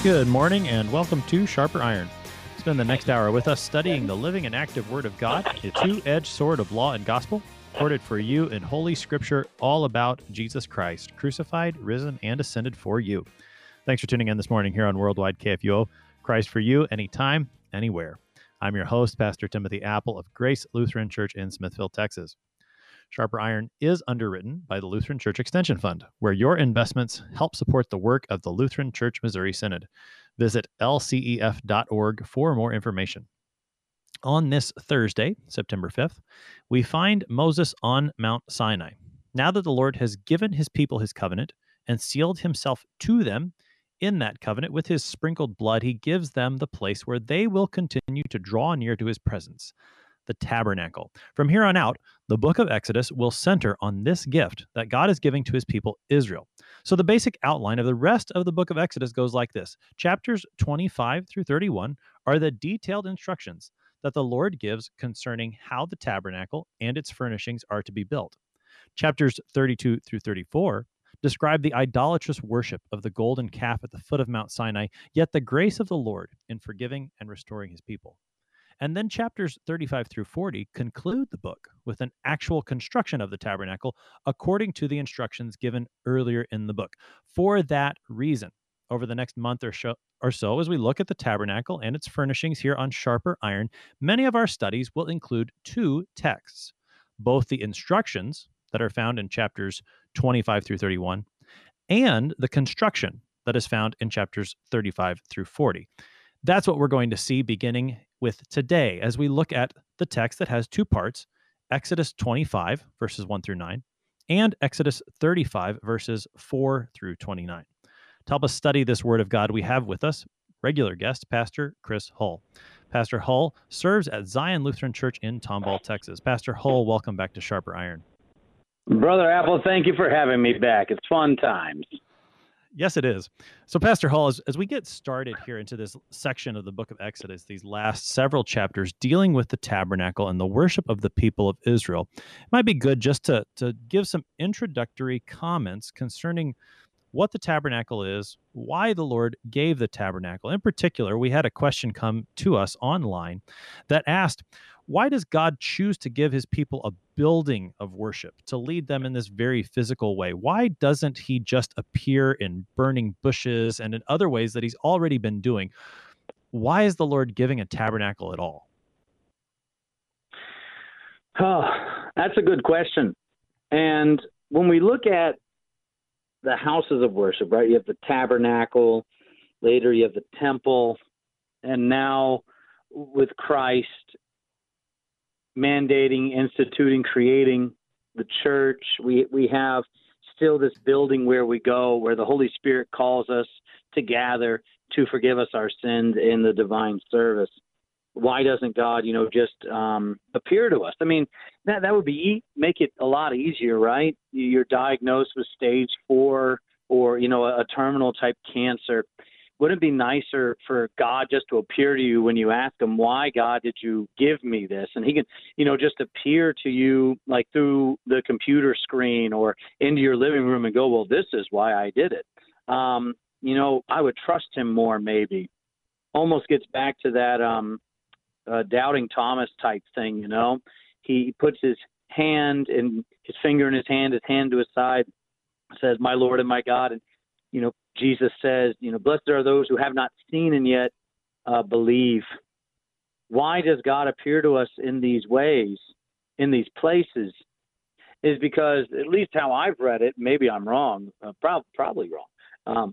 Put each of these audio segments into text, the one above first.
Good morning and welcome to Sharper Iron. Spend the next hour with us studying the living and active Word of God, a two-edged sword of law and gospel, recorded for you in Holy Scripture, all about Jesus Christ, crucified, risen, and ascended for you. Thanks for tuning in this morning here on Worldwide KFUO. Christ for you, anytime, anywhere. I'm your host, Pastor Timothy Apple of Grace Lutheran Church in Smithville, Texas. Sharper Iron is underwritten by the Lutheran Church Extension Fund, where your investments help support the work of the Lutheran Church Missouri Synod. Visit lcef.org for more information. On this Thursday, September 5th, we find Moses on Mount Sinai. Now that the Lord has given his people his covenant and sealed himself to them in that covenant with his sprinkled blood, he gives them the place where they will continue to draw near to his presence, the tabernacle. From here on out, the book of Exodus will center on this gift that God is giving to his people Israel. So the basic outline of the rest of the book of Exodus goes like this. Chapters 25 through 31 are the detailed instructions that the Lord gives concerning how the tabernacle and its furnishings are to be built. Chapters 32 through 34 describe the idolatrous worship of the golden calf at the foot of Mount Sinai, yet the grace of the Lord in forgiving and restoring his people. And then chapters 35 through 40 conclude the book with an actual construction of the tabernacle according to the instructions given earlier in the book. For that reason, over the next month or so, as we look at the tabernacle and its furnishings here on Sharper Iron, many of our studies will include two texts, both the instructions that are found in chapters 25 through 31 and the construction that is found in chapters 35 through 40. That's what we're going to see beginning with today as we look at the text that has two parts, Exodus 25, verses 1 through 9, and Exodus 35, verses 4 through 29. To help us study this Word of God, we have with us regular guest, Pastor Chris Hull. Pastor Hull serves at Zion Lutheran Church in Tomball, Texas. Pastor Hull, welcome back to Sharper Iron. Brother Apple, thank you for having me back. It's fun times. Yes, it is. So, Pastor Hull, as we get started here into this section of the book of Exodus, these last several chapters dealing with the tabernacle and the worship of the people of Israel, it might be good just to give some introductory comments concerning what the tabernacle is, why the Lord gave the tabernacle. In particular, we had a question come to us online that asked, why does God choose to give his people a building of worship to lead them in this very physical way? Why doesn't he just appear in burning bushes and in other ways that he's already been doing? Why is the Lord giving a tabernacle at all? Oh, that's a good question. And when we look at the houses of worship, right, you have the tabernacle, later you have the temple, and now with Christ mandating, instituting, creating the church, we have still this building where we go, where the Holy Spirit calls us to gather to forgive us our sins in the divine service. Why doesn't God, just appear to us? I mean, that would be make it a lot easier, right? You're diagnosed with stage 4 or, a terminal type cancer. Wouldn't it be nicer for God just to appear to you when you ask him, why, God, did you give me this? And he can, just appear to you like through the computer screen or into your living room and go, well, this is why I did it. I would trust him more maybe. Almost gets back to that doubting Thomas type thing, He puts his hand and his finger in his hand to his side, says, my Lord and my God. And, Jesus says, blessed are those who have not seen and yet believe. Why does God appear to us in these ways, in these places? Is because, at least how I've read it, maybe I'm wrong, probably wrong.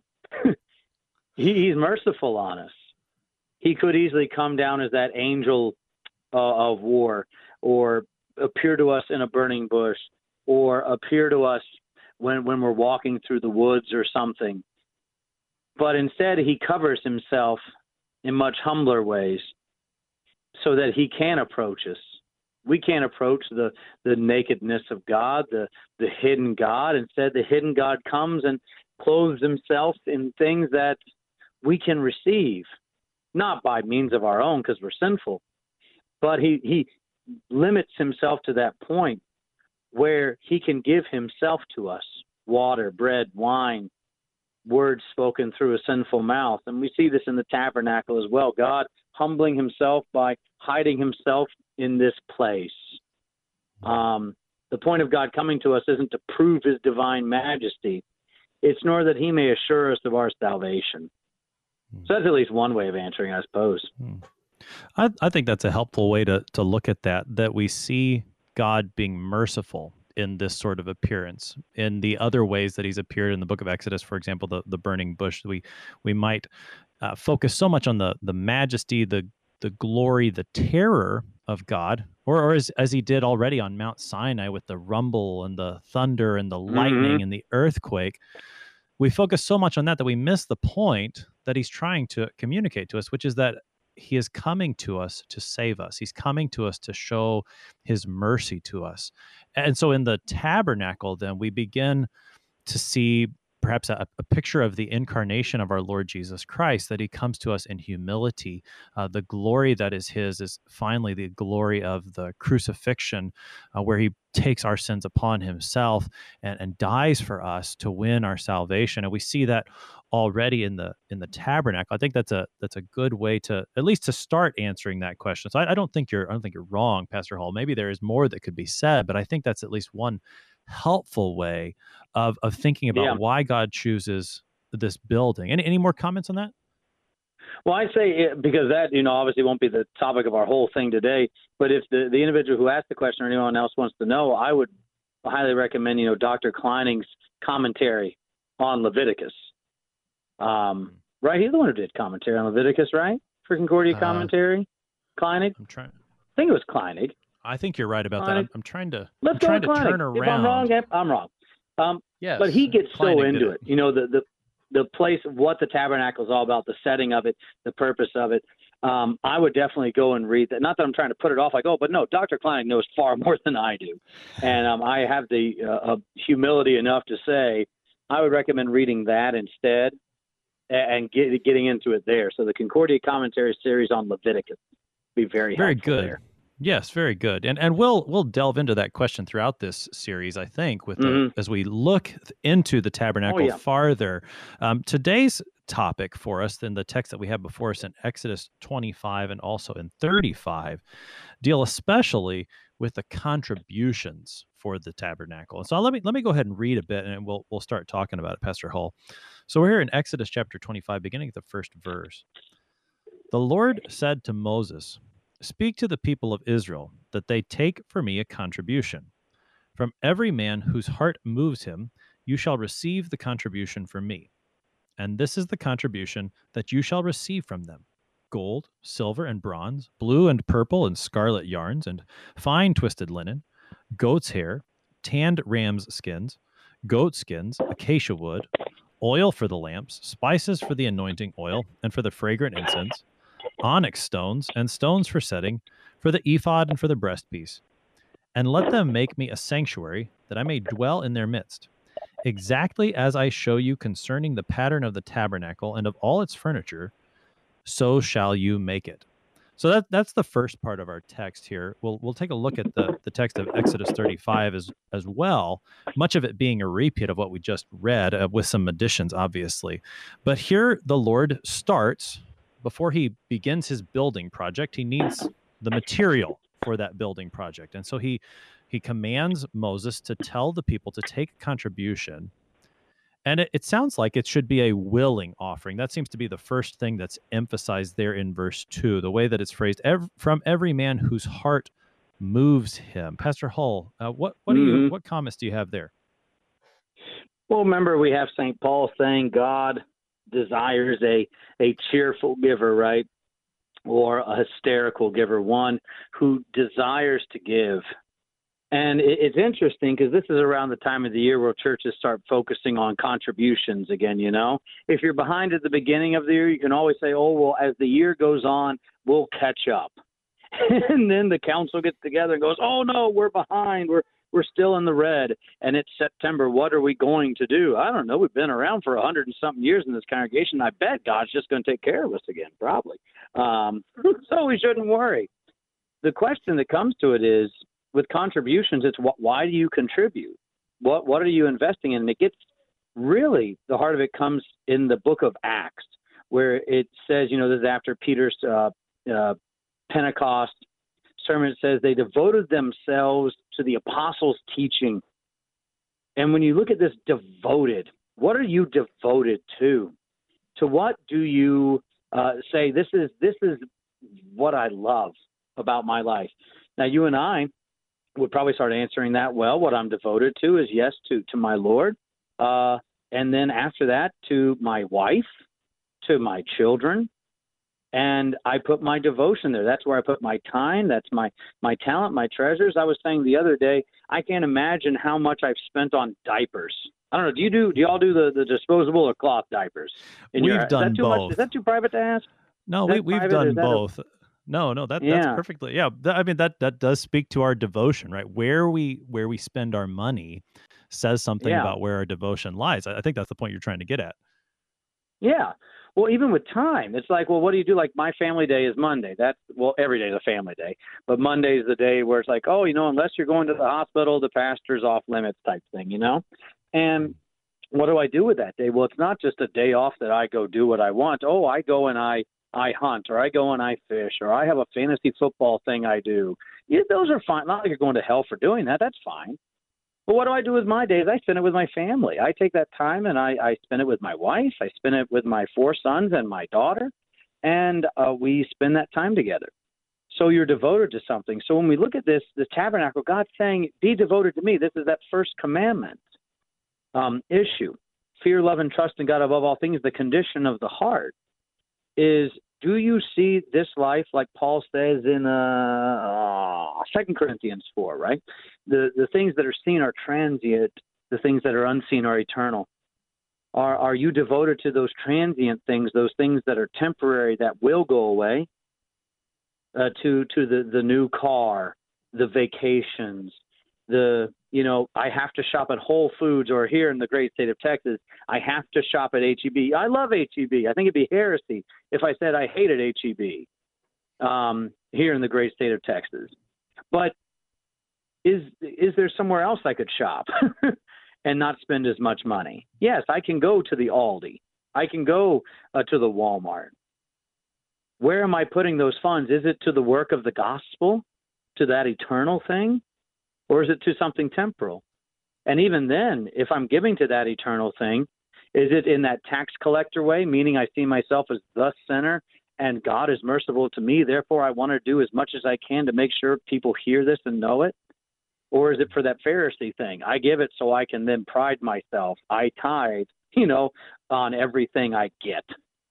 He's merciful on us. He could easily come down as that angel of war, or appear to us in a burning bush, or appear to us when we're walking through the woods or something. But instead, he covers himself in much humbler ways so that he can approach us. We can't approach the nakedness of God, the hidden God. Instead, the hidden God comes and clothes himself in things that we can receive, not by means of our own because we're sinful, but he limits himself to that point where he can give himself to us, water, bread, wine, words spoken through a sinful mouth. And we see this in the tabernacle as well. God humbling himself by hiding himself in this place. The point of God coming to us isn't to prove his divine majesty. It's nor that he may assure us of our salvation. So that's at least one way of answering, I suppose. I think that's a helpful way to look at that we see God being merciful in this sort of appearance. In the other ways that he's appeared in the book of Exodus, for example, the burning bush, we might focus so much on the majesty, the glory, the terror of God, or as he did already on Mount Sinai with the rumble and the thunder and the lightning and the earthquake. We focus so much on that we miss the point that he's trying to communicate to us, which is that he is coming to us to save us. He's coming to us to show his mercy to us. And so in the tabernacle, then we begin to see perhaps a picture of the incarnation of our Lord Jesus Christ, that he comes to us in humility. The glory that is his is finally the glory of the crucifixion, where he takes our sins upon himself and dies for us to win our salvation. And we see that already in the tabernacle. I think that's a good way to at least to start answering that question. So I don't think you're wrong, Pastor Hall. Maybe there is more that could be said, but I think that's at least one helpful way of thinking about why God chooses this building. Any more comments on that? Well, I say because that, obviously won't be the topic of our whole thing today, but if the individual who asked the question or anyone else wants to know, I would highly recommend, Dr. Kleining's commentary on Leviticus. Right? He's the one who did commentary on Leviticus, right? For Concordia commentary? Kleinig? I think it was Kleinig. I think you're right about that. I'm trying to turn around. If I'm wrong, I'm wrong. Yes, but he gets so into it. The place, what the tabernacle is all about, the setting of it, the purpose of it. I would definitely go and read that. Not that I'm trying to put it off but no, Dr. Kleinig knows far more than I do. And I have the humility enough to say I would recommend reading that instead and getting into it there. So the Concordia Commentary series on Leviticus would be very good. There. Yes, very good. And we'll delve into that question throughout this series, I think, with as we look into the tabernacle farther. Today's topic for us, in the text that we have before us in Exodus 25 and also in 35, deal especially with the contributions for the tabernacle. And so let me go ahead and read a bit, and we'll start talking about it, Pastor Hull. So we're here in Exodus chapter 25, beginning at the first verse. The Lord said to Moses, "Speak to the people of Israel that they take for me a contribution. From every man whose heart moves him, you shall receive the contribution from me. And this is the contribution that you shall receive from them: gold, silver, and bronze, blue and purple and scarlet yarns, and fine twisted linen, goat's hair, tanned ram's skins, goat skins, acacia wood, oil for the lamps, spices for the anointing oil and for the fragrant incense, onyx stones and stones for setting, for the ephod and for the breastpiece. And let them make me a sanctuary, that I may dwell in their midst. Exactly as I show you concerning the pattern of the tabernacle and of all its furniture, so shall you make it." So that's the first part of our text here. We'll take a look at the text of Exodus 35 as well, much of it being a repeat of what we just read, with some additions, obviously. But here the Lord starts. Before he begins his building project, he needs the material for that building project. And so he commands Moses to tell the people to take a contribution. And it sounds like it should be a willing offering. That seems to be the first thing that's emphasized there in verse 2, the way that it's phrased, from every man whose heart moves him. Pastor Hull, what comments do you have there? Well, remember, we have St. Paul saying God desires a cheerful giver, right? Or a hysterical giver, one who desires to give. And it's interesting because this is around the time of the year where churches start focusing on contributions again, If you're behind at the beginning of the year, you can always say, oh, well, as the year goes on, we'll catch up. And then the council gets together and goes, oh, no, we're behind. We're still in the red, and it's September. What are we going to do? I don't know. We've been around for 100 and something years in this congregation. I bet God's just going to take care of us again, probably. So we shouldn't worry. The question that comes to it is, with contributions, it's why do you contribute? What are you investing in? And it gets really the heart of it comes in the book of Acts, where it says, this is after Peter's uh, Pentecost sermon. It says they devoted themselves to the apostles' teaching. And when you look at this devoted, what are you devoted to? To what do you say, this is what I love about my life? Now, you and I would probably start answering that, well, what I'm devoted to is, yes, to my Lord. And then after that, to my wife, to my children. And I put my devotion there. That's where I put my time. That's my talent, my treasures. I was saying the other day, I can't imagine how much I've spent on diapers. I don't know. Do y'all do the disposable or cloth diapers? We've done is that too both. much? Is that too private to ask? No, we've done both. No, that's perfectly. Yeah, I mean that does speak to our devotion, right? Where we spend our money says something about where our devotion lies. I think that's the point you're trying to get at. Yeah. Well, even with time, it's like, well, what do you do? Like, my family day is Monday. Every day is a family day, but Monday is the day where it's like, oh, unless you're going to the hospital, the pastor's off limits type thing, And what do I do with that day? Well, it's not just a day off that I go do what I want. Oh, I go and I hunt, or I go and I fish, or I have a fantasy football thing I do. Yeah, those are fine. Not like you're going to hell for doing that. That's fine. But what do I do with my days? I spend it with my family. I take that time and I spend it with my wife. I spend it with my 4 sons and my daughter, and we spend that time together. So you're devoted to something. So when we look at this tabernacle, God's saying, be devoted to me. This is that first commandment issue. Fear, love, and trust in God above all things. The condition of the heart is, do you see this life, like Paul says in 2 Corinthians 4, right? The things that are seen are transient. The things that are unseen are eternal. Are you devoted to those transient things, those things that are temporary, that will go away, to the new car, the vacations, I have to shop at Whole Foods, or here in the great state of Texas, I have to shop at H-E-B. I love H-E-B. I think it'd be heresy if I said I hated H-E-B here in the great state of Texas. But is there somewhere else I could shop and not spend as much money? Yes, I can go to the Aldi. I can go to the Walmart. Where am I putting those funds? Is it to the work of the gospel, to that eternal thing? Or is it to something temporal? And even then, if I'm giving to that eternal thing, is it in that tax collector way, meaning I see myself as the sinner and God is merciful to me, therefore I want to do as much as I can to make sure people hear this and know it? Or is it for that Pharisee thing? I give it so I can then pride myself. I tithe, on everything I get.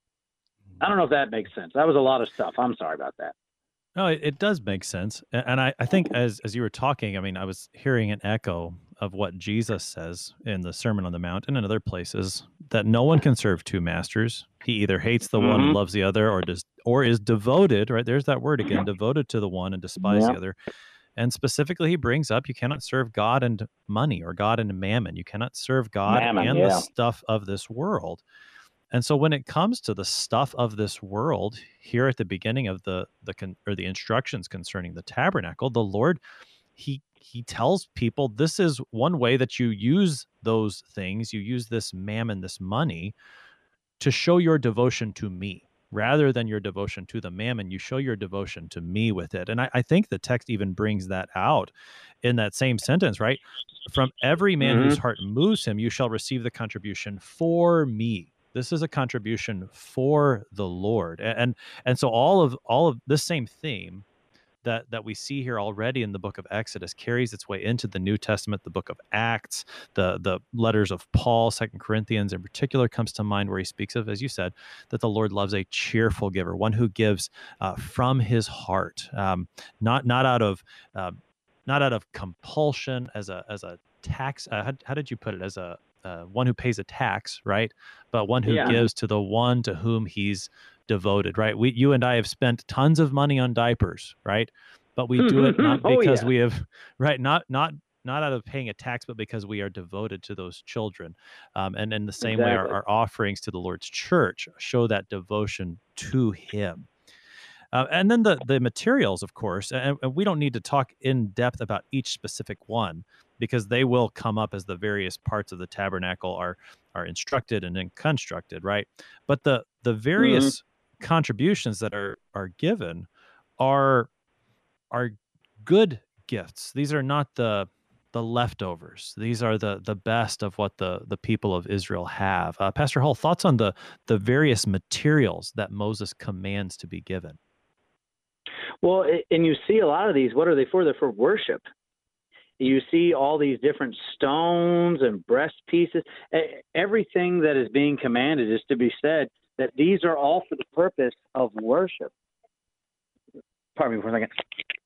I don't know if that makes sense. That was a lot of stuff. I'm sorry about that. No, it does make sense. And I think as you were talking, I mean, I was hearing an echo of what Jesus says in the Sermon on the Mount and in other places, that no one can serve 2 masters. He either hates the one and loves the other, or is devoted, right? There's that word again, devoted to the one and despise the other. And specifically, he brings up, you cannot serve God and money, or God and mammon. You cannot serve God and the stuff of this world. And so when it comes to the stuff of this world, here at the beginning of the instructions concerning the tabernacle, the Lord, he tells people, this is one way that you use those things. You use this mammon, this money, to show your devotion to me. Rather than your devotion to the mammon, you show your devotion to me with it. And I think the text even brings that out in that same sentence, right? From every man whose heart moves him, you shall receive the contribution for me. This is a contribution for the Lord. And so all of this same theme that we see here already in the book of Exodus carries its way into the New Testament, the book of Acts, the letters of Paul, 2 Corinthians in particular comes to mind, where he speaks of, as you said, that the Lord loves a cheerful giver, one who gives from his heart, not out of compulsion, as a tax. How did you put it? As a one who pays a tax, right? But one who gives to the one to whom he's devoted, right? You and I have spent tons of money on diapers, right? But we do it not because we have, right? Not out of paying a tax, but because we are devoted to those children. And in the same way, our offerings to the Lord's church show that devotion to him. And then the materials, of course, and we don't need to talk in depth about each specific one because they will come up as the various parts of the tabernacle are instructed and then constructed, right? But the Hmm. various contributions that are given are are good gifts. These are not the leftovers. These are the best of what the people of Israel have. Pastor Hull, thoughts on the various materials that Moses commands to be given? Well, and you see a lot of these. What are they for? They're for worship. You see all these different stones and breast pieces. Everything that is being commanded is to be said that these are all for the purpose of worship. Pardon me for a second.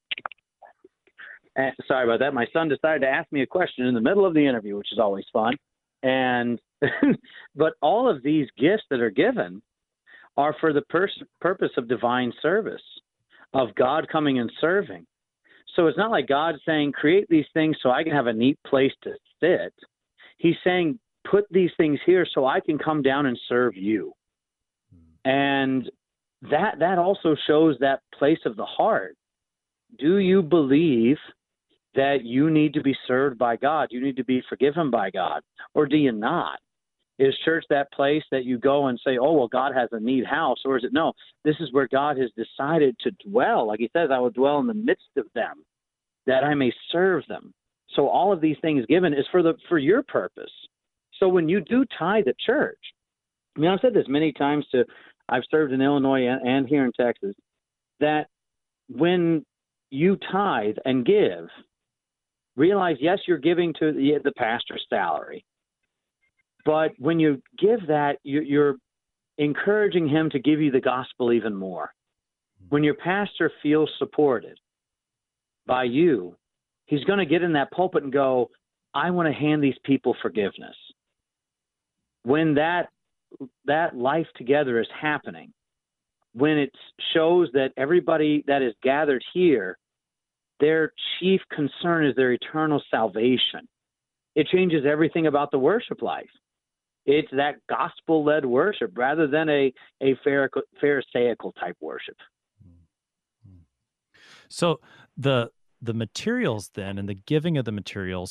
Sorry about that. My son decided to ask me a question in the middle of the interview, which is always fun. And but all of these gifts that are given are for the purpose of divine service, of God coming and serving. So it's not like God saying, create these things so I can have a neat place to sit. He's saying, put these things here so I can come down and serve you. And that also shows that place of the heart. Do you believe that you need to be served by God? You need to be forgiven by God? Or do you not? Is church that place that you go and say, oh, well, God has a neat house? Or is it, no, this is where God has decided to dwell. Like he says, I will dwell in the midst of them, that I may serve them. So all of these things given is for your purpose. So when you do tithe at church, I mean, I've said this many times I've served in Illinois and here in Texas, that when you tithe and give, realize, yes, you're giving to the pastor's salary. But when you give that, you're encouraging him to give you the gospel even more. When your pastor feels supported by you, he's going to get in that pulpit and go, I want to hand these people forgiveness. When that life together is happening, when it shows that everybody that is gathered here, their chief concern is their eternal salvation, it changes everything about the worship life. It's that gospel-led worship rather than a Pharisaical type worship. So the materials then and the giving of the materials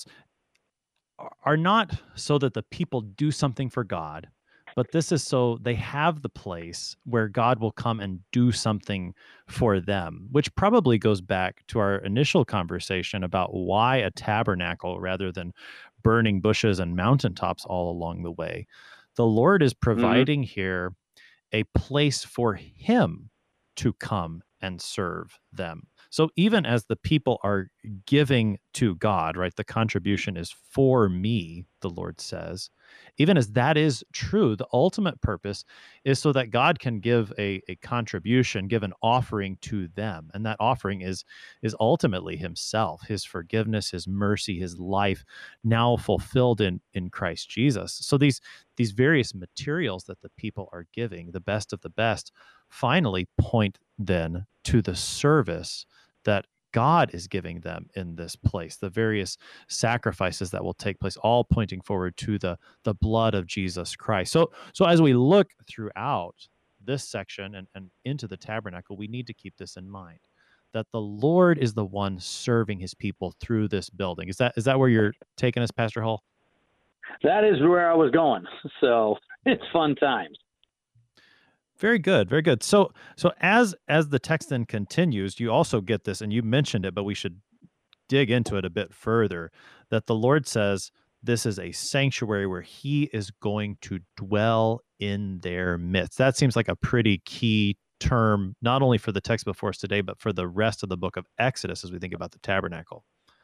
are not so that the people do something for God, but this is so they have the place where God will come and do something for them, which probably goes back to our initial conversation about why a tabernacle rather than burning bushes and mountaintops all along the way. The Lord is providing here a place for him to come and serve them. So even as the people are giving to God, right, the contribution is for me, the Lord says, even as that is true, the ultimate purpose is so that God can give a contribution, give an offering to them. And that offering is ultimately himself, his forgiveness, his mercy, his life now fulfilled in Christ Jesus. So these various materials that the people are giving, the best of the best, finally point then to the service that God is giving them in this place, the various sacrifices that will take place, all pointing forward to the blood of Jesus Christ. So as we look throughout this section and into the tabernacle, we need to keep this in mind, that the Lord is the one serving his people through this building. Is that where you're taking us, Pastor Hull? That is where I was going. So it's fun times. Very good, very good. So as the text then continues, you also get this, and you mentioned it, but we should dig into it a bit further, that the Lord says this is a sanctuary where he is going to dwell in their midst. That seems like a pretty key term, not only for the text before us today, but for the rest of the book of Exodus as we think about the tabernacle.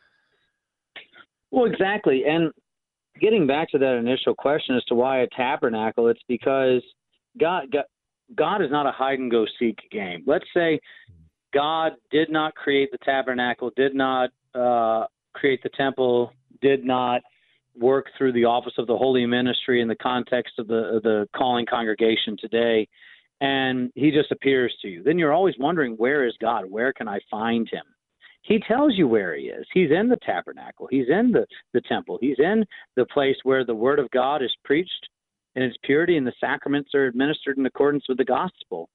Well, exactly. And getting back to that initial question as to why a tabernacle, it's because God is not a hide and go seek game. Let's say God did not create the tabernacle, did not create the temple, did not work through the office of the holy ministry in the context of the calling congregation today, and he just appears to you. Then you're always wondering, where is God? Where can I find him? He tells you where he is. He's in the tabernacle. He's in the temple. He's in the place where the word of God is preached in its purity and the sacraments are administered in accordance with the gospel.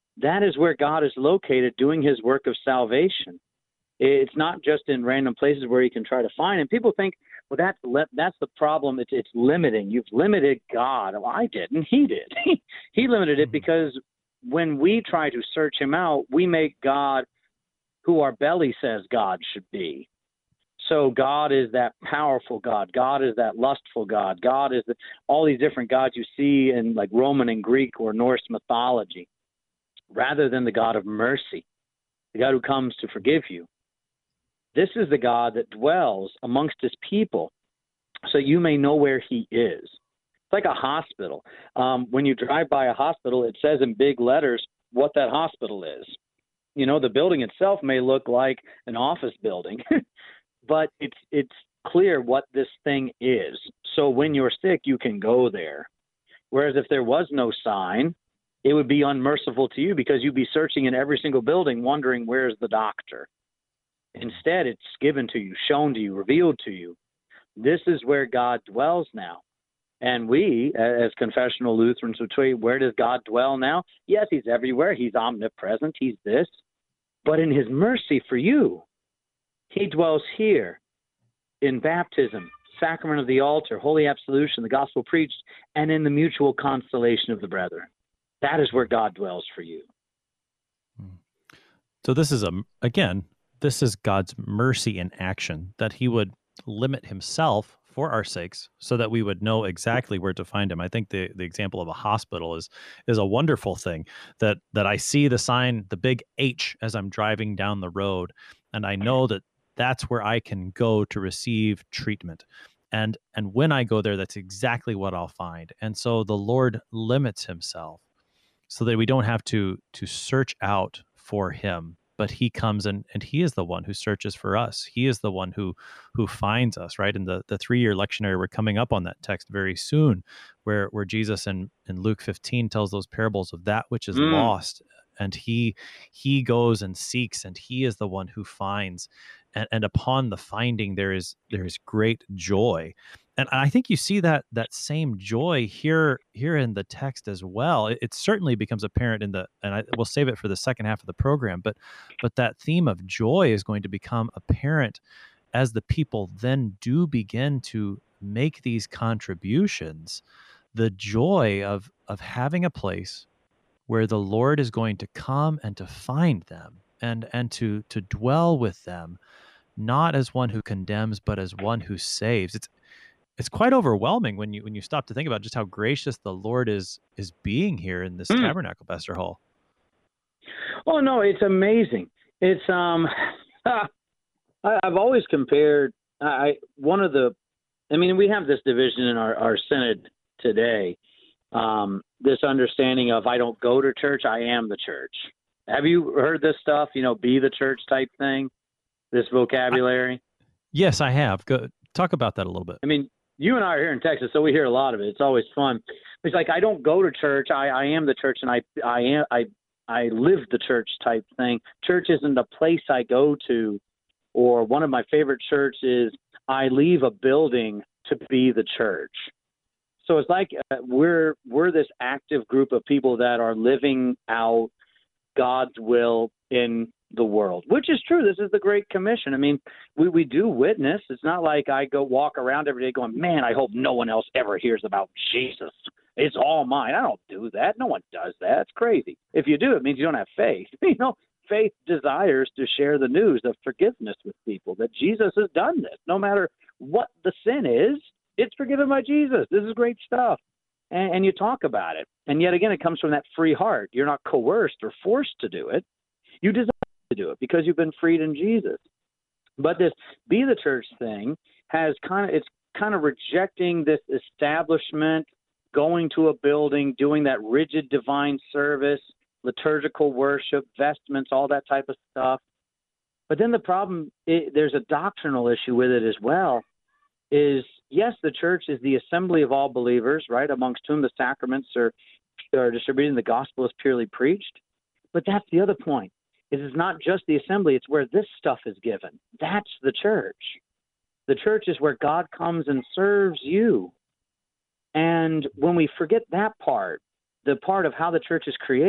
That is where God is located doing his work of salvation. It's not just in random places where you can try to find him. People think, well, that's the problem. It's limiting. You've limited God. Well, I didn't. He did. He limited it because when we try to search him out, we make God who our belly says God should be. So God is that powerful God. God is that lustful God. God is all these different gods you see in like Roman and Greek or Norse mythology, rather than the God of mercy, the God who comes to forgive you. This is the God that dwells amongst his people, so you may know where he is. It's like a hospital. When you drive by a hospital, it says in big letters what that hospital is. You know, the building itself may look like an office building, but it's clear what this thing is. So when you're sick, you can go there. Whereas if there was no sign, it would be unmerciful to you because you'd be searching in every single building wondering where's the doctor. Instead, it's given to you, shown to you, revealed to you. This is where God dwells now. And we, as confessional Lutherans, would say, where does God dwell now? Yes, he's everywhere. He's omnipresent. He's this. But in his mercy for you, he dwells here in baptism, sacrament of the altar, holy absolution, the gospel preached, and in the mutual consolation of the brethren. That is where God dwells for you. So this is, this is God's mercy in action, that he would limit himself for our sakes so that we would know exactly where to find him. I think the example of a hospital is a wonderful thing, that I see the sign, the big H, as I'm driving down the road, and I know that that's where I can go to receive treatment. And when I go there, that's exactly what I'll find. And so the Lord limits himself so that we don't have to search out for him, but he comes and he is the one who searches for us. He is the one who finds us, right? In the 3-year lectionary, we're coming up on that text very soon, where Jesus in Luke 15 tells those parables of that which is lost, and he goes and seeks, and he is the one who finds, and upon the finding there is great joy. And I think you see that same joy here in the text as well. It certainly becomes apparent we'll save it for the second half of the program, but that theme of joy is going to become apparent as the people then do begin to make these contributions. The joy of having a place where the Lord is going to come and to find them and to dwell with them, not as one who condemns, but as one who saves. It's quite overwhelming when you stop to think about just how gracious the Lord is being here in this tabernacle, Pastor Hall. Oh no, it's amazing. It's I've always compared. We have this division in our synod today. This understanding of I don't go to church, I am the church. Have you heard this stuff? Be the church type thing. This vocabulary. Yes, I have. Go talk about that a little bit. I mean, you and I are here in Texas, so we hear a lot of it. It's always fun. It's like I don't go to church. I am the church, and I live the church type thing. Church isn't a place I go to, or one of my favorite churches. I leave a building to be the church. So it's like we're this active group of people that are living out God's will in the world, which is true. This is the Great Commission. I mean, we do witness. It's not like I go walk around every day going, man, I hope no one else ever hears about Jesus. It's all mine. I don't do that. No one does that. It's crazy. If you do, it means you don't have faith. Faith desires to share the news of forgiveness with people, that Jesus has done this. No matter what the sin is, it's forgiven by Jesus. This is great stuff. And you talk about it. And yet again, it comes from that free heart. You're not coerced or forced to do it. You desire to do it because you've been freed in Jesus. But this be the church thing it's kind of rejecting this establishment, going to a building, doing that rigid divine service, liturgical worship, vestments, all that type of stuff. But then the problem, there's a doctrinal issue with it as well, is yes, the church is the assembly of all believers, right, amongst whom the sacraments are distributed and the gospel is purely preached. But that's the other point. It is not just the assembly, it's where this stuff is given. That's the church. The church is where God comes and serves you. And when we forget that part, the part of how the church is created,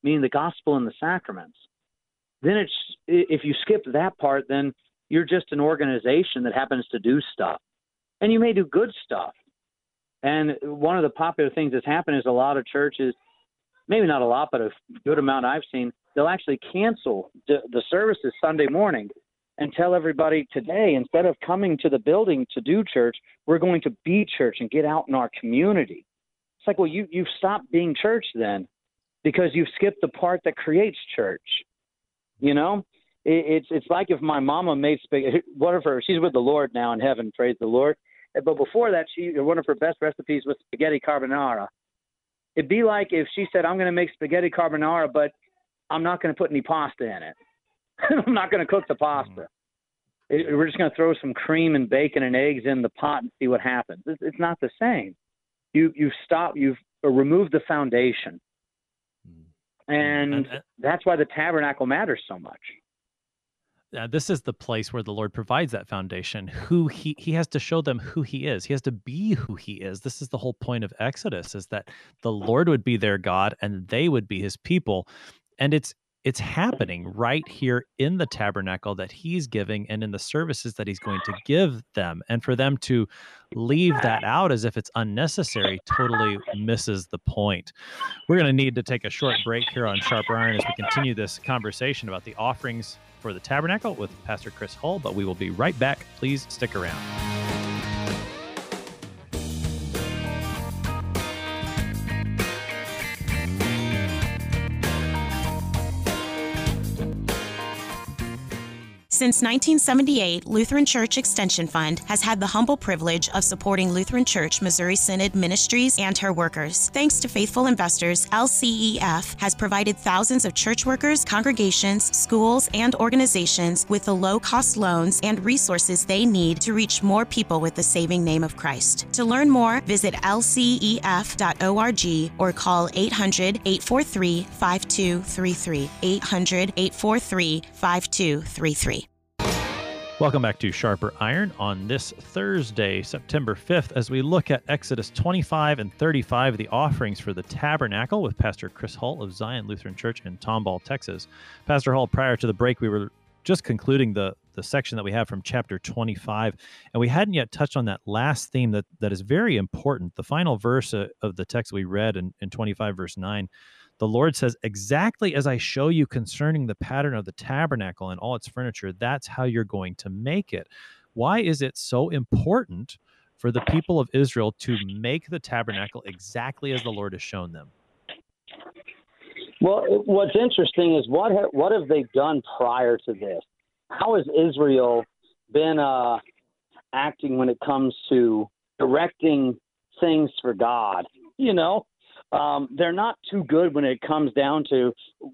meaning the gospel and the sacraments. Then if you skip that part, then you're just an organization that happens to do stuff. And you may do good stuff. And one of the popular things that's happened is a lot of churches, maybe not a lot, but a good amount I've seen, they'll actually cancel the services Sunday morning and tell everybody today, instead of coming to the building to do church, we're going to be church and get out in our community. It's like, well, you've stopped being church then because you've skipped the part that creates church. You know, it's like if my mama made she's with the Lord now in heaven, praise the Lord. But before that, one of her best recipes was spaghetti carbonara. It'd be like if she said, I'm going to make spaghetti carbonara, but I'm not going to put any pasta in it. I'm not going to cook the pasta. We're just going to throw some cream and bacon and eggs in the pot and see what happens. It's not the same. You've removed the foundation. And that's why the tabernacle matters so much. This is the place where the Lord provides that foundation. Who he has to show them who he is. He has to be who he is. This is the whole point of Exodus, is that the Lord would be their God and they would be his people. And it's happening right here in the tabernacle that he's giving and in the services that he's going to give them. And for them to leave that out as if it's unnecessary totally misses the point. We're going to need to take a short break here on Sharper Iron as we continue this conversation about the offerings for the tabernacle with Pastor Chris Hull, but we will be right back. Please stick around. Since 1978, Lutheran Church Extension Fund has had the humble privilege of supporting Lutheran Church Missouri Synod ministries and her workers. Thanks to faithful investors, LCEF has provided thousands of church workers, congregations, schools, and organizations with the low-cost loans and resources they need to reach more people with the saving name of Christ. To learn more, visit lcef.org or call 800-843-5233, 800-843-5233. Welcome back to Sharper Iron on this Thursday, September 5th, as we look at Exodus 25 and 35, the offerings for the tabernacle with Pastor Chris Hull of Zion Lutheran Church in Tomball, Texas. Pastor Hull, prior to the break, we were just concluding the section that we have from chapter 25, and we hadn't yet touched on that last theme that is very important. The final verse of the text we read in 25, verse 9, the Lord says, exactly as I show you concerning the pattern of the tabernacle and all its furniture, that's how you're going to make it. Why is it so important for the people of Israel to make the tabernacle exactly as the Lord has shown them? Well, what's interesting is what have they done prior to this? How has Israel been acting when it comes to directing things for God? You know, they're not too good when it comes down to,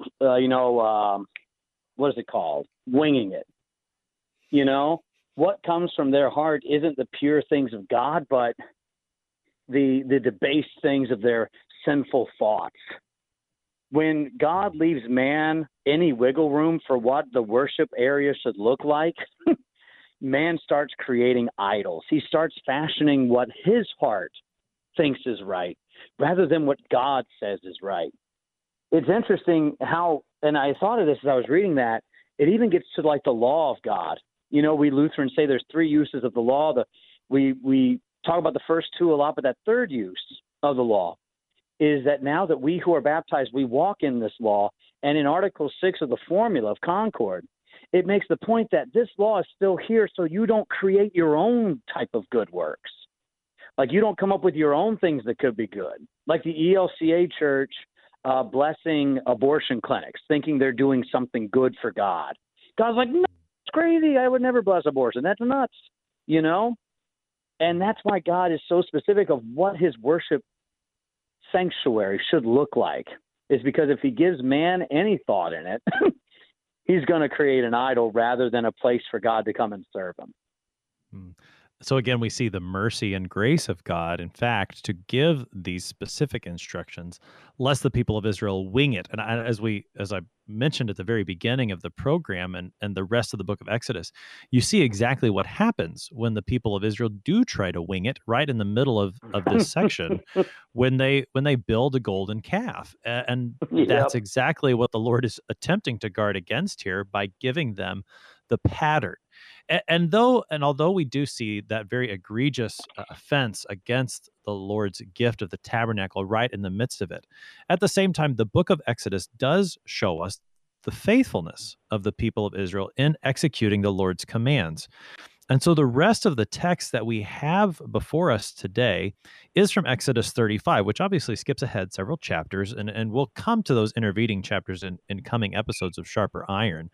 what is it called? Winging it. You know, what comes from their heart isn't the pure things of God, but the debased things of their sinful thoughts. When God leaves man any wiggle room for what the worship area should look like, man starts creating idols. He starts fashioning what his heart thinks is right, rather than what God says is right. It's interesting how, and I thought of this as I was reading that, it even gets to like the law of God. You know, we Lutherans say there's three uses of the law. We talk about the first two a lot, but that third use of the law is that now that we who are baptized, we walk in this law. And in Article 6 of the Formula of Concord, it makes the point that this law is still here so you don't create your own type of good works. Like you don't come up with your own things that could be good. Like the ELCA church blessing abortion clinics, thinking they're doing something good for God. God's like, no, it's crazy. I would never bless abortion. That's nuts, you know? And that's why God is so specific of what his worship sanctuary should look like, is because if he gives man any thought in it, he's going to create an idol rather than a place for God to come and serve him. So again, we see the mercy and grace of God, in fact, to give these specific instructions, lest the people of Israel wing it. And as I mentioned at the very beginning of the program and the rest of the book of Exodus, you see exactly what happens when the people of Israel do try to wing it right in the middle of this section when they build a golden calf. And that's Yep. exactly what the Lord is attempting to guard against here by giving them the pattern. And although we do see that very egregious offense against the Lord's gift of the tabernacle right in the midst of it, at the same time, the book of Exodus does show us the faithfulness of the people of Israel in executing the Lord's commands. And so the rest of the text that we have before us today is from Exodus 35, which obviously skips ahead several chapters, and we'll come to those intervening chapters in coming episodes of Sharper Iron.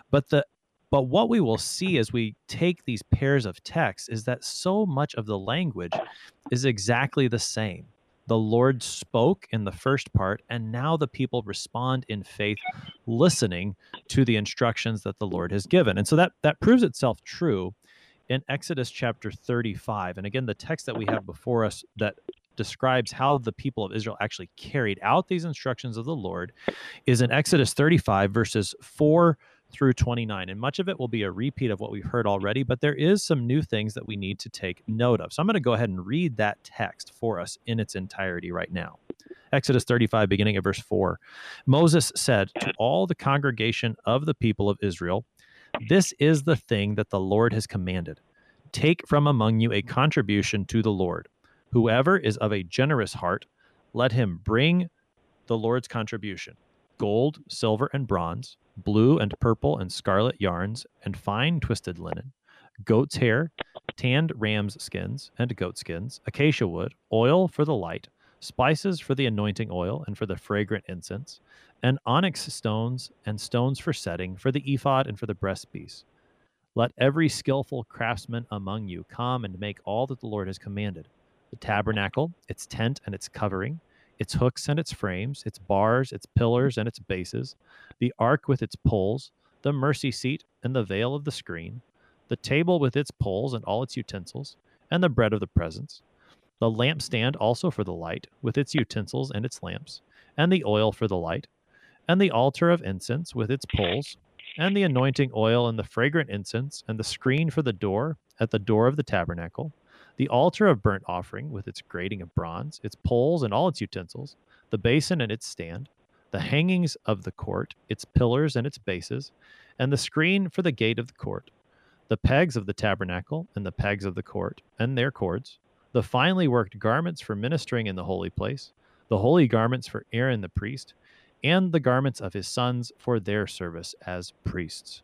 But what we will see as we take these pairs of texts is that so much of the language is exactly the same. The Lord spoke in the first part, and now the people respond in faith, listening to the instructions that the Lord has given. And so that proves itself true in Exodus chapter 35. And again, the text that we have before us that describes how the people of Israel actually carried out these instructions of the Lord is in Exodus 35, verses 4 through 29. And much of it will be a repeat of what we've heard already, but there is some new things that we need to take note of. So I'm going to go ahead and read that text for us in its entirety right now. Exodus 35, beginning at verse 4. Moses said to all the congregation of the people of Israel, "This is the thing that the Lord has commanded. Take from among you a contribution to the Lord. Whoever is of a generous heart, let him bring the Lord's contribution: gold, silver, and bronze, blue and purple and scarlet yarns, and fine twisted linen, goat's hair, tanned ram's skins and goat skins, acacia wood, oil for the light, spices for the anointing oil and for the fragrant incense, and onyx stones and stones for setting, for the ephod and for the breastpiece. Let every skillful craftsman among you come and make all that the Lord has commanded: the tabernacle, its tent and its covering, its hooks and its frames, its bars, its pillars and its bases, the ark with its poles, the mercy seat and the veil of the screen, the table with its poles and all its utensils, and the bread of the presence, the lampstand also for the light, with its utensils and its lamps, and the oil for the light, and the altar of incense with its poles, and the anointing oil and the fragrant incense, and the screen for the door at the door of the tabernacle, the altar of burnt offering with its grating of bronze, its poles and all its utensils, the basin and its stand, the hangings of the court, its pillars and its bases, and the screen for the gate of the court, the pegs of the tabernacle and the pegs of the court and their cords, the finely worked garments for ministering in the holy place, the holy garments for Aaron the priest, and the garments of his sons for their service as priests.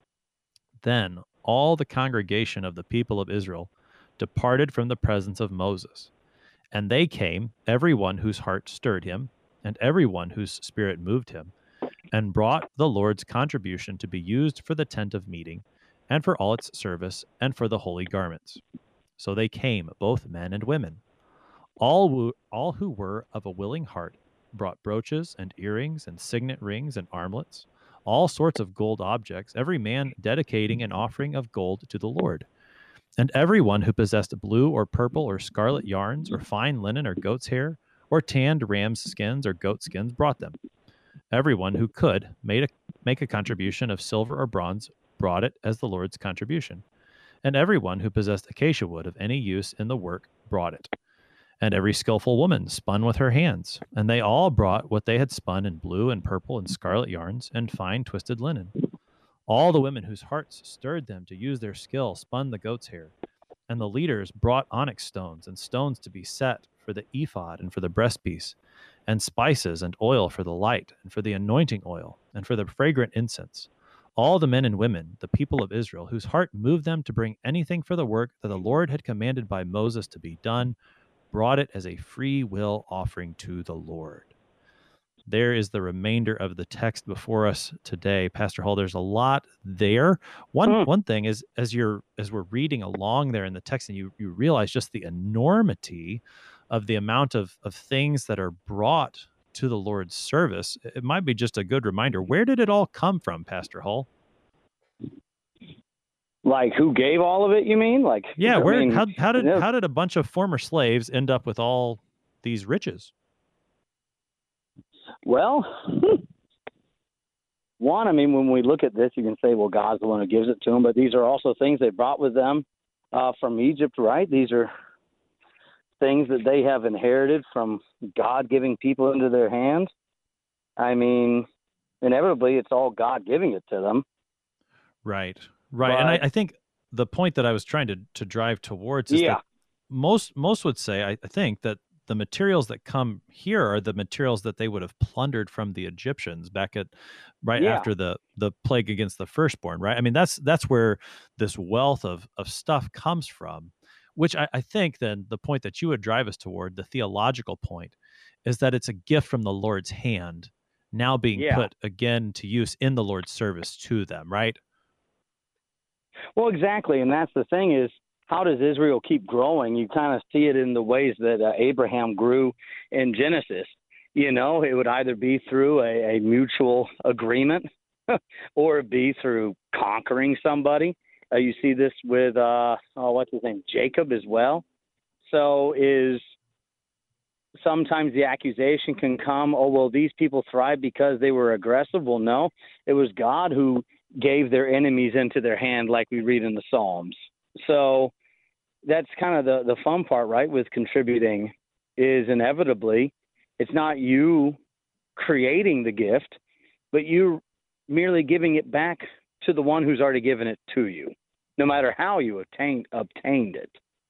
Then all the congregation of the people of Israel departed from the presence of Moses. And they came, every one whose heart stirred him, and every one whose spirit moved him, and brought the Lord's contribution to be used for the tent of meeting, and for all its service, and for the holy garments. So they came, both men and women. All who were of a willing heart brought brooches and earrings and signet rings and armlets, all sorts of gold objects, every man dedicating an offering of gold to the Lord. And everyone who possessed blue or purple or scarlet yarns, or fine linen or goat's hair, or tanned ram's skins or goat skins brought them. Everyone who could make a contribution of silver or bronze brought it as the Lord's contribution. And everyone who possessed acacia wood of any use in the work brought it. And every skillful woman spun with her hands, and they all brought what they had spun in blue and purple and scarlet yarns and fine twisted linen. All the women whose hearts stirred them to use their skill spun the goat's hair, and the leaders brought onyx stones and stones to be set for the ephod and for the breastpiece, and spices and oil for the light and for the anointing oil and for the fragrant incense. All the men and women, the people of Israel, whose heart moved them to bring anything for the work that the Lord had commanded by Moses to be done, brought it as a free will offering to the Lord. There is the remainder of the text before us today, Pastor Hall. There's a lot there. One thing is, as we're reading along there in the text, and you realize just the enormity of the amount of things that are brought to the Lord's service. It might be just a good reminder. Where did it all come from, Pastor Hall? Like, who gave all of it, you mean? Like, Yeah, I mean, how did a bunch of former slaves end up with all these riches? well, one, I mean, when we look at this, you can say, well, God's the one who gives it to them, but these are also things they brought with them from Egypt, right? These are things that they have inherited from God giving people into their hands. I mean, inevitably, it's all God giving it to them. Right. But, And I think the point that I was trying to drive towards is that most would say, I think, that the materials that come here are the materials that they would have plundered from the Egyptians back at after the plague against the firstborn, right? I mean, that's where this wealth of stuff comes from, which I think then the point that you would drive us toward, the theological point, is that it's a gift from the Lord's hand now being put again to use in the Lord's service to them, right? Well, exactly. And that's the thing is, how does Israel keep growing? You kind of see it in the ways that Abraham grew in Genesis. You know, it would either be through a mutual agreement or it be through conquering somebody. You see this with, what's his name, Jacob as well. So sometimes the accusation can come, oh, well, these people thrived because they were aggressive. Well, no, it was God who gave their enemies into their hand, like we read in the Psalms. So that's kind of the fun part, right, with contributing, is inevitably it's not you creating the gift, but you merely giving it back to the one who's already given it to you, no matter how you obtained it.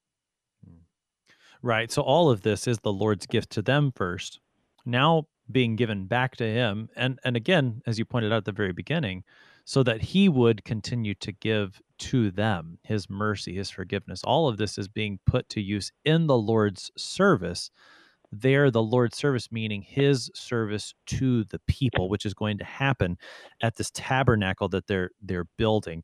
Right. So all of this is the Lord's gift to them first, now being given back to him. And again, as you pointed out at the very beginning, so that he would continue to give to them his mercy, his forgiveness. All of this is being put to use in the Lord's service. There, the Lord's service meaning his service to the people, which is going to happen at this tabernacle that they're building.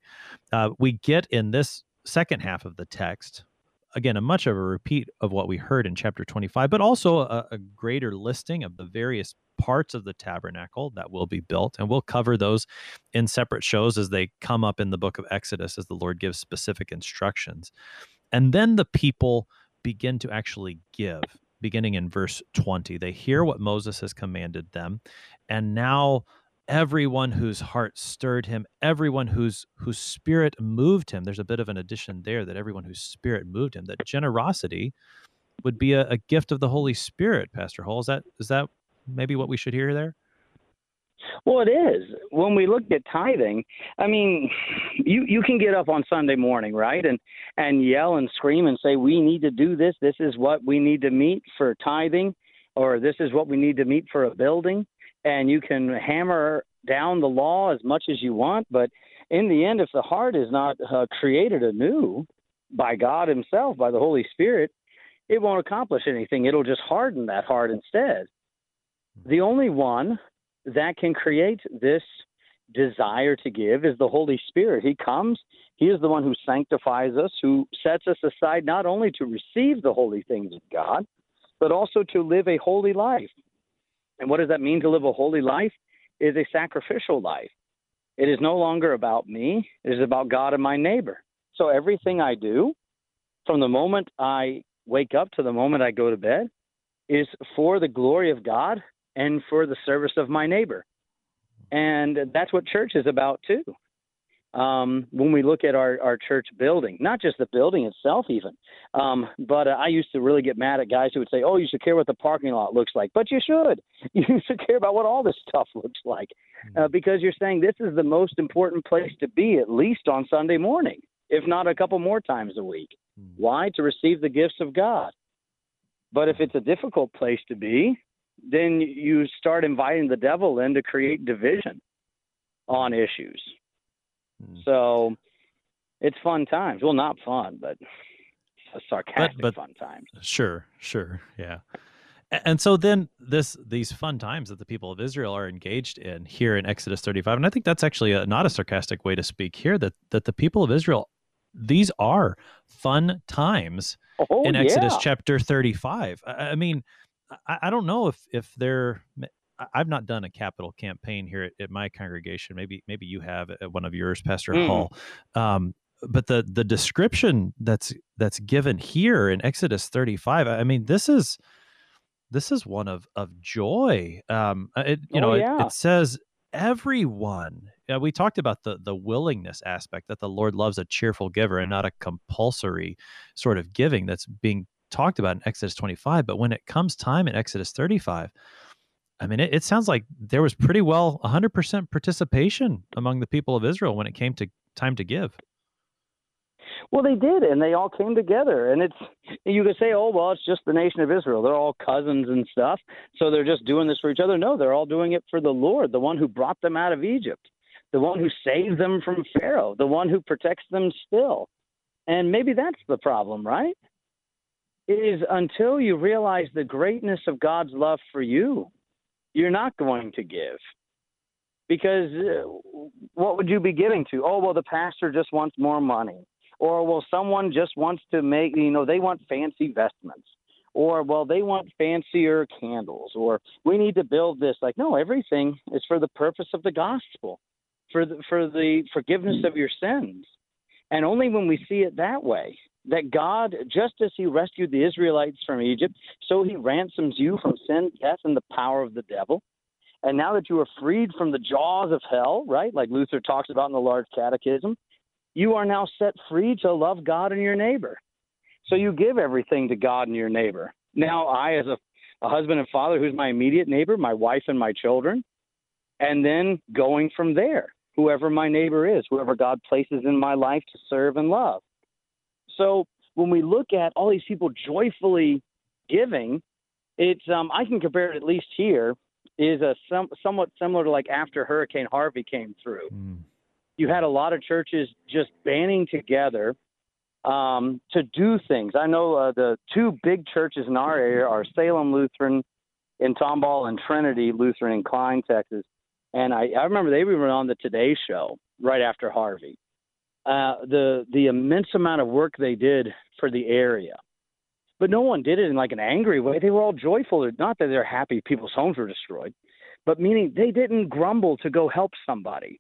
We get in this second half of the text, again, a much of a repeat of what we heard in chapter 25, but also a greater listing of the various parts of the tabernacle that will be built. And we'll cover those in separate shows as they come up in the book of Exodus, as the Lord gives specific instructions. And then the people begin to actually give, beginning in verse 20. They hear what Moses has commanded them, and now everyone whose heart stirred him, everyone whose spirit moved him. There's a bit of an addition there, that everyone whose spirit moved him, that generosity would be a gift of the Holy Spirit, Pastor Hull. Is that maybe what we should hear there? Well, it is. When we look at tithing, I mean, you can get up on Sunday morning, right, and yell and scream and say, we need to do this. This is what we need to meet for tithing, or this is what we need to meet for a building. And you can hammer down the law as much as you want. But in the end, if the heart is not created anew by God himself, by the Holy Spirit, it won't accomplish anything. It'll just harden that heart instead. The only one that can create this desire to give is the Holy Spirit. He comes. He is the one who sanctifies us, who sets us aside not only to receive the holy things of God, but also to live a holy life. And what does that mean to live a holy life? It is a sacrificial life. It is no longer about me. It is about God and my neighbor. So everything I do, from the moment I wake up to the moment I go to bed, is for the glory of God and for the service of my neighbor. And that's what church is about too. When we look at our church building, not just the building itself even, but I used to really get mad at guys who would say, oh, you should care what the parking lot looks like. But you should. You should care about what all this stuff looks like, because you're saying this is the most important place to be, at least on Sunday morning, if not a couple more times a week. Why? To receive the gifts of God. But if it's a difficult place to be, then you start inviting the devil in to create division on issues. So it's fun times. Well, not fun, but sarcastic fun times. Sure, yeah. And so then these fun times that the people of Israel are engaged in here in Exodus 35, and I think that's actually not a sarcastic way to speak here, that the people of Israel, these are fun times in Exodus chapter 35. I mean, I don't know if they're... I've not done a capital campaign here at my congregation. Maybe you have at one of yours, Pastor Hull. but the description that's given here in Exodus 35, I mean, this is one of joy. It says everyone. We talked about the willingness aspect, that the Lord loves a cheerful giver and not a compulsory sort of giving that's being talked about in Exodus 25. But when it comes time in Exodus 35, I mean, it sounds like there was pretty well 100% participation among the people of Israel when it came to time to give. Well, they did, and they all came together. And you could say, oh, well, it's just the nation of Israel. They're all cousins and stuff, so they're just doing this for each other. No, they're all doing it for the Lord, the one who brought them out of Egypt, the one who saved them from Pharaoh, the one who protects them still. And maybe that's the problem, right? It is until you realize the greatness of God's love for you, you're not going to give. Because what would you be giving to? Oh, well, the pastor just wants more money. Or, well, someone just wants to make, they want fancy vestments. Or, well, they want fancier candles. Or, we need to build this. Like, no, everything is for the purpose of the gospel, for the forgiveness of your sins. And only when we see it that way, that God, just as he rescued the Israelites from Egypt, so he ransoms you from sin, death, and the power of the devil. And now that you are freed from the jaws of hell, right, like Luther talks about in the Large Catechism, you are now set free to love God and your neighbor. So you give everything to God and your neighbor. Now, I, as a husband and father, who's my immediate neighbor, my wife and my children, and then going from there, whoever my neighbor is, whoever God places in my life to serve and love. So when we look at all these people joyfully giving, it's I can compare it, at least here, is somewhat similar to like after Hurricane Harvey came through. You had a lot of churches just banding together to do things. I know the two big churches in our area are Salem Lutheran in Tomball and Trinity Lutheran in Klein, Texas. And I remember they were on the Today Show right after Harvey. The immense amount of work they did for the area. But no one did it in like an angry way. They were all joyful. Not that they're happy people's homes were destroyed, but meaning they didn't grumble to go help somebody,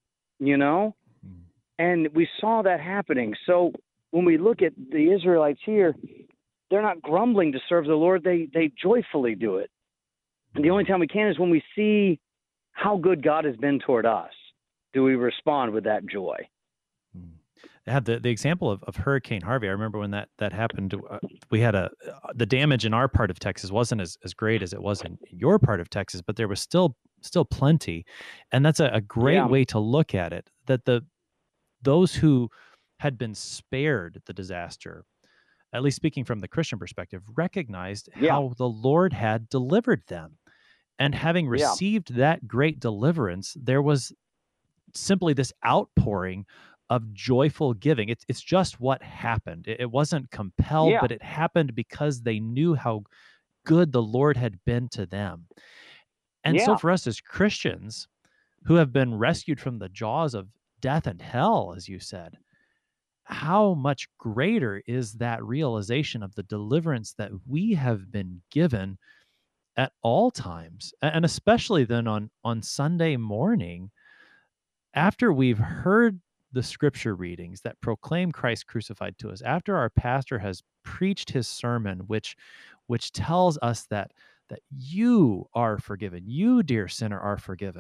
And we saw that happening. So when we look at the Israelites here, they're not grumbling to serve the Lord. They joyfully do it. And the only time we can is when we see how good God has been toward us. Do we respond with that joy? They had the example of Hurricane Harvey. I remember when that happened, we had the damage in our part of Texas wasn't as great as it was in your part of Texas, but there was still plenty. And that's a great way to look at it, that those who had been spared the disaster, at least speaking from the Christian perspective, recognized how the Lord had delivered them. And having received that great deliverance, there was simply this outpouring of joyful giving. It's just what happened. It wasn't compelled, but it happened because they knew how good the Lord had been to them. And so for us as Christians who have been rescued from the jaws of death and hell, as you said, how much greater is that realization of the deliverance that we have been given at all times, and especially then on Sunday morning, after we've heard the scripture readings that proclaim Christ crucified to us, after our pastor has preached his sermon, which tells us that you are forgiven, you, dear sinner, are forgiven.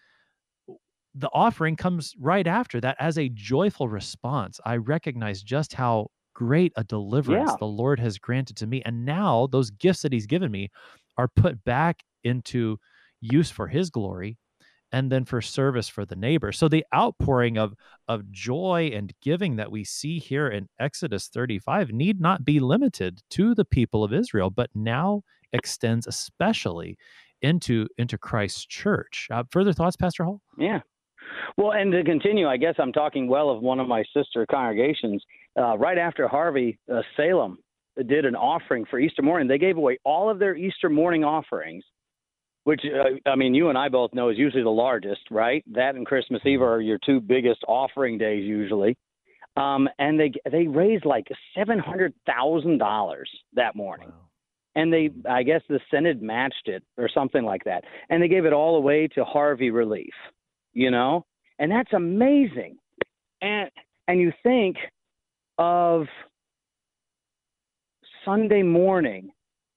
The offering comes right after that as a joyful response. I recognize just how great a deliverance the Lord has granted to me. And now those gifts that he's given me are put back into use for his glory and then for service for the neighbor. So the outpouring of joy and giving that we see here in Exodus 35 need not be limited to the people of Israel, but now extends especially into Christ's church. Further thoughts, Pastor Hall? Yeah. Well, and to continue, I guess I'm talking well of one of my sister congregations. Right after Harvey, Salem did an offering for Easter morning. They gave away all of their Easter morning offerings, which, you and I both know is usually the largest, right? That and Christmas Eve are your two biggest offering days usually. And they raised like $700,000 that morning. Wow. And I guess the Synod matched it or something like that. And they gave it all away to Harvey relief, and that's amazing. And And you think of Sunday morning,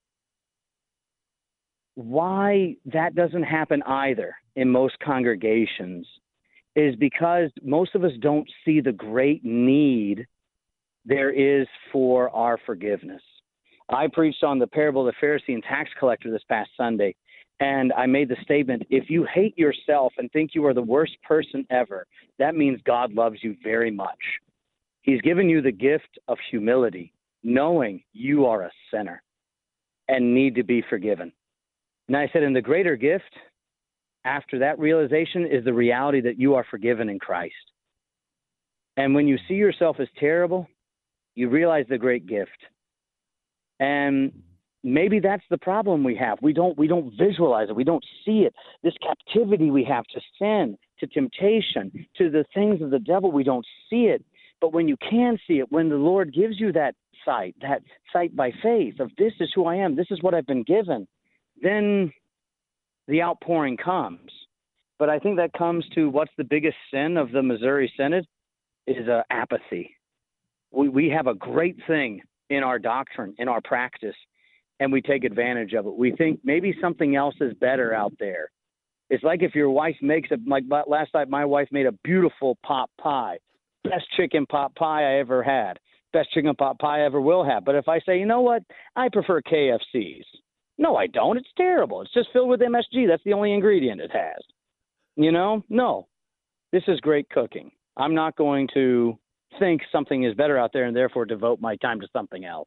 why that doesn't happen either in most congregations is because most of us don't see the great need there is for our forgiveness. I preached on the parable of the Pharisee and tax collector this past Sunday, and I made the statement, if you hate yourself and think you are the worst person ever, that means God loves you very much. He's given you the gift of humility, knowing you are a sinner and need to be forgiven. And I said, and the greater gift after that realization is the reality that you are forgiven in Christ. And when you see yourself as terrible, you realize the great gift. And maybe that's the problem we have. We don't visualize it. We don't see it. This captivity we have to sin, to temptation, to the things of the devil, we don't see it. But when you can see it, when the Lord gives you that sight by faith of this is who I am, this is what I've been given, then the outpouring comes. But I think that comes to what's the biggest sin of the Missouri Synod is apathy. We have a great thing in our doctrine, in our practice, and we take advantage of it. We think maybe something else is better out there. It's like if your wife makes like last night, my wife made a beautiful pot pie. Best chicken pot pie I ever had. Best chicken pot pie I ever will have. But if I say, you know what, I prefer KFC's. No, I don't. It's terrible. It's just filled with MSG. That's the only ingredient it has. No, this is great cooking. I'm not going to think something is better out there and therefore devote my time to something else.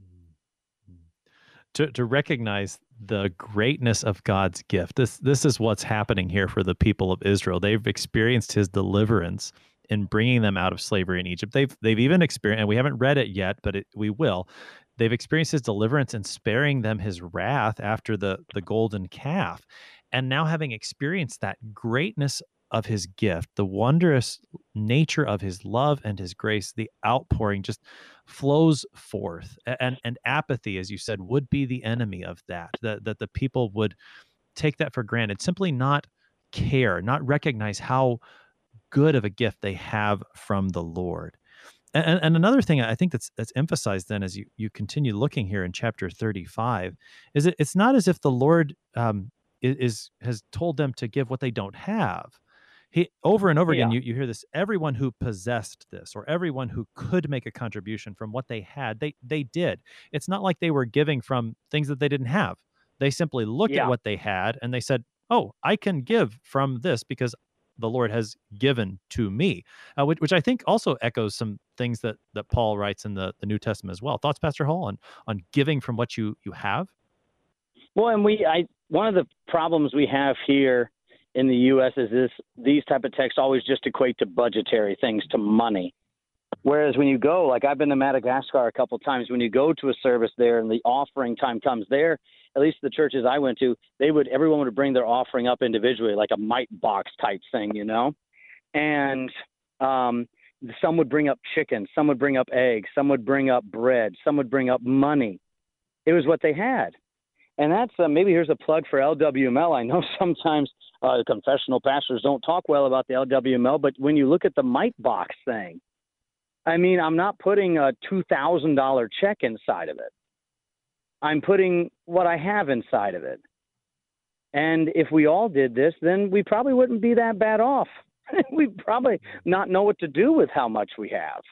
To recognize the greatness of God's gift. This is what's happening here for the people of Israel. They've experienced his deliverance in bringing them out of slavery in Egypt. They've even experienced, and we haven't read it yet, but we will. They've experienced his deliverance in sparing them his wrath after the golden calf. And now having experienced that greatness of his gift, the wondrous nature of his love and his grace, the outpouring just flows forth. And apathy, as you said, would be the enemy of that the people would take that for granted, simply not care, not recognize how good of a gift they have from the Lord. And another thing I think that's emphasized then as you continue looking here in chapter 35 is it's not as if the Lord has told them to give what they don't have. He over and over again, you hear this, everyone who possessed this or everyone who could make a contribution from what they had, they did. It's not like they were giving from things that they didn't have. They simply looked at what they had and they said, oh, I can give from this because the Lord has given to me, which I think also echoes some things that Paul writes in the New Testament as well. Thoughts, Pastor Hall, on giving from what you have? Well, and one of the problems we have here in the U.S. is these type of texts always just equate to budgetary things, to money. Whereas when you go, like I've been to Madagascar a couple of times, when you go to a service there and the offering time comes there, at least the churches I went to, everyone would bring their offering up individually, like a mite box type thing, and some would bring up chicken, some would bring up eggs, some would bring up bread, some would bring up money. It was what they had. And that's maybe here's a plug for LWML. I know sometimes the confessional pastors don't talk well about the LWML, but when you look at the mite box thing, I mean, I'm not putting a $2,000 check inside of it. I'm putting what I have inside of it. And if we all did this, then we probably wouldn't be that bad off. We'd probably not know what to do with how much we have.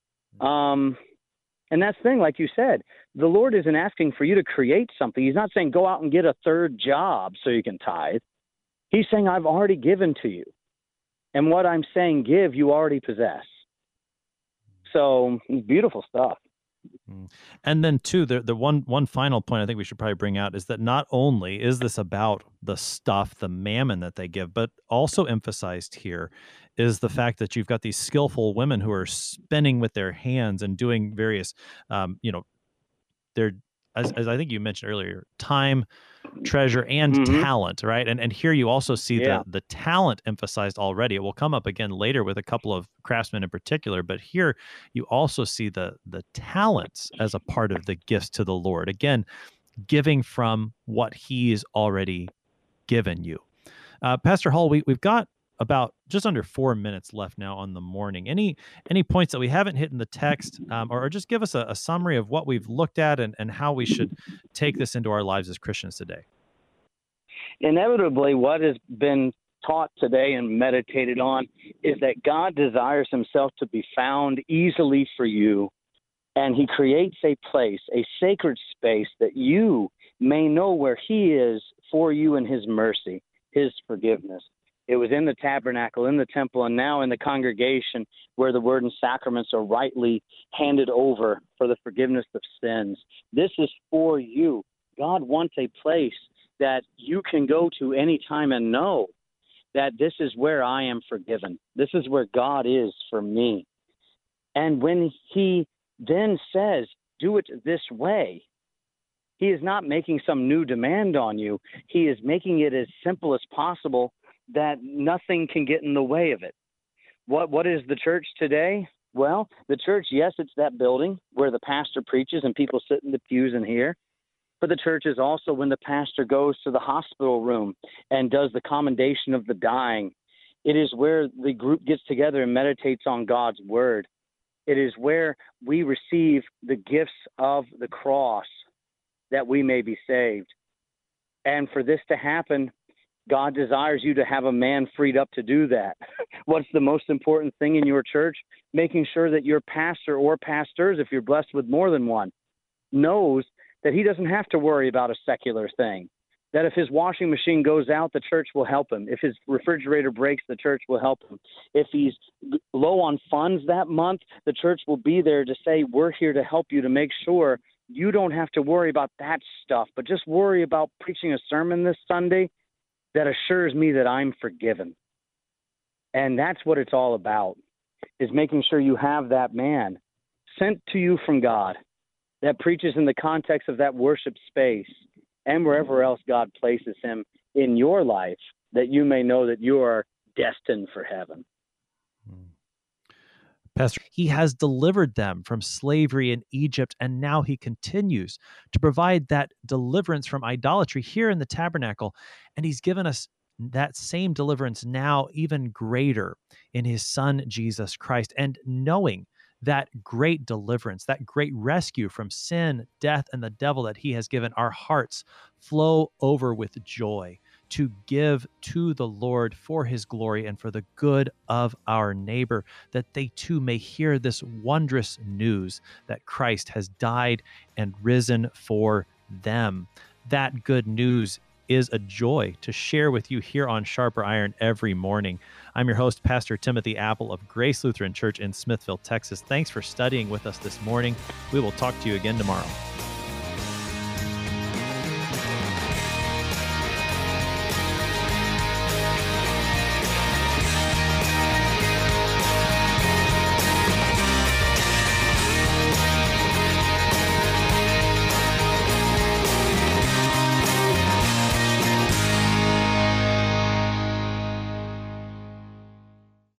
And that's the thing, like you said, the Lord isn't asking for you to create something. He's not saying go out and get a third job so you can tithe. He's saying I've already given to you. And what I'm saying give, you already possess. So beautiful stuff. And then too, the one final point I think we should probably bring out is that not only is this about the stuff, the mammon that they give, but also emphasized here is the fact that you've got these skillful women who are spinning with their hands and doing various, they're, as I think you mentioned earlier, time, treasure, and talent, right? And here you also see the talent emphasized already. It will come up again later with a couple of craftsmen in particular, but here you also see the talents as a part of the gifts to the Lord. Again, giving from what He's already given you. Pastor Hall, we've got about just under 4 minutes left now on the morning. Any points that we haven't hit in the text, or just give us a summary of what we've looked at and how we should take this into our lives as Christians today? Inevitably, what has been taught today and meditated on is that God desires himself to be found easily for you, and he creates a place, a sacred space, that you may know where he is for you in his mercy, his forgiveness. It was in the tabernacle, in the temple, and now in the congregation where the word and sacraments are rightly handed over for the forgiveness of sins. This is for you. God wants a place that you can go to any time and know that this is where I am forgiven. This is where God is for me. And when he then says, do it this way, he is not making some new demand on you. He is making it as simple as possible that nothing can get in the way of it. What is the church today? Well, the church, yes, it's that building where the pastor preaches and people sit in the pews and hear. But the church is also when the pastor goes to the hospital room and does the commendation of the dying. It is where the group gets together and meditates on God's word. It is where we receive the gifts of the cross that we may be saved. And for this to happen, God desires you to have a man freed up to do that. What's the most important thing in your church? Making sure that your pastor or pastors, if you're blessed with more than one, knows that he doesn't have to worry about a secular thing, that if his washing machine goes out, the church will help him. If his refrigerator breaks, the church will help him. If he's low on funds that month, the church will be there to say, we're here to help you, to make sure you don't have to worry about that stuff, but just worry about preaching a sermon this Sunday that assures me that I'm forgiven. And that's what it's all about, is making sure you have that man sent to you from God that preaches in the context of that worship space and wherever else God places him in your life, that you may know that you are destined for heaven. Pastor, he has delivered them from slavery in Egypt, and now he continues to provide that deliverance from idolatry here in the tabernacle. And he's given us that same deliverance now, even greater, in his son, Jesus Christ. And knowing that great deliverance, that great rescue from sin, death, and the devil that he has given, our hearts flow over with joy to give to the Lord for his glory and for the good of our neighbor, that they too may hear this wondrous news that Christ has died and risen for them. That good news is a joy to share with you here on Sharper Iron every morning. I'm your host, Pastor Timothy Apple of Grace Lutheran Church in Smithville, Texas. Thanks for studying with us this morning. We will talk to you again tomorrow.